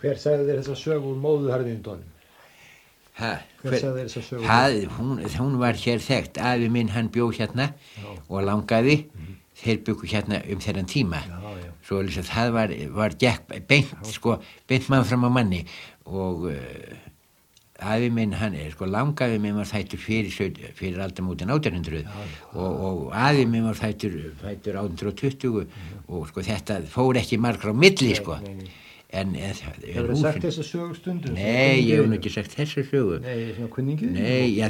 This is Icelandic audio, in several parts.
Hver sagði þér þessa sögu úr móðuharðindunum? Hver sagði þér þessa sögu? Hún var hér þekkt. Afi minn hann bjó hérna og langaði. Þeir byggu hérna þennan tíma. Svo það var gekk beint mann fram á manni og afi minn hann langafi minn var fættur fyrir aldamótin 1800 og afi minn var fættur 1820 og þetta fór ekki margra á milli Hefurðu sagt þessa sögu stundum? Nei, ég hef nú ekki sagt þessa sögu. Nei, svona kunningið? Nei, já,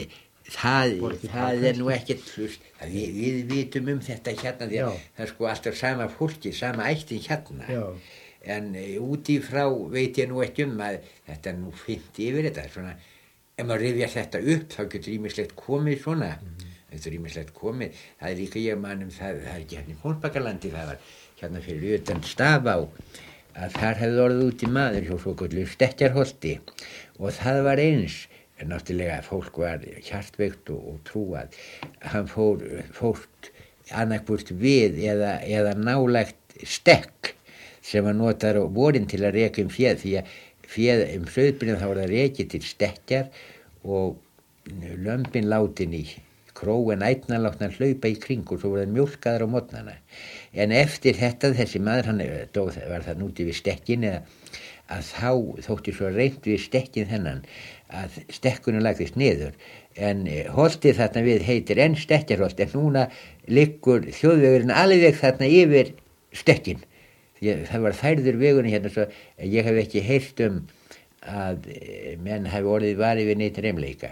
það nú ekkert, við vitum þetta hérna, því að það alltaf sama fólki, sama ættin hérna. Já. En út í frá veit ég nú ekki að þetta nú fint yfir þetta, svona, ef maður rifjar þetta upp, þá getur ýmislegt komið svona. Þetta er ýmislegt komið. Það líka ég man það er ekki hérna í Hólmbakalandi, það var hérna fyrir utan Stafá, að þar hefði orðið úti maður hjá svokölluðu Stekkjarholti og það var eins, náttúrulega fólk var hjartveikt og trúað, hann fórt annarkvort við eða nálægt stekk sem var notaður á vorin til að reka féð, því að féð sauðbyrjun þá var það rekið til stekkjar og lömbin látin í króen ætna látna hlaupa í kring og svo voru það mjólkaðar á morgnana. En eftir þetta, þessi maður, hann var það núti við stekkin að þá þótti svo reynt við stekkin þennan að stekkunum lagðist niður. En holtið þarna við heitir enn Stekkjarholt, en núna liggur þjóðvegurinn alveg þarna yfir stekkin. Því það var færður vegurinn hérna svo ég hef ekki heyrt að menn hafi orðið varið við neitt reimleika.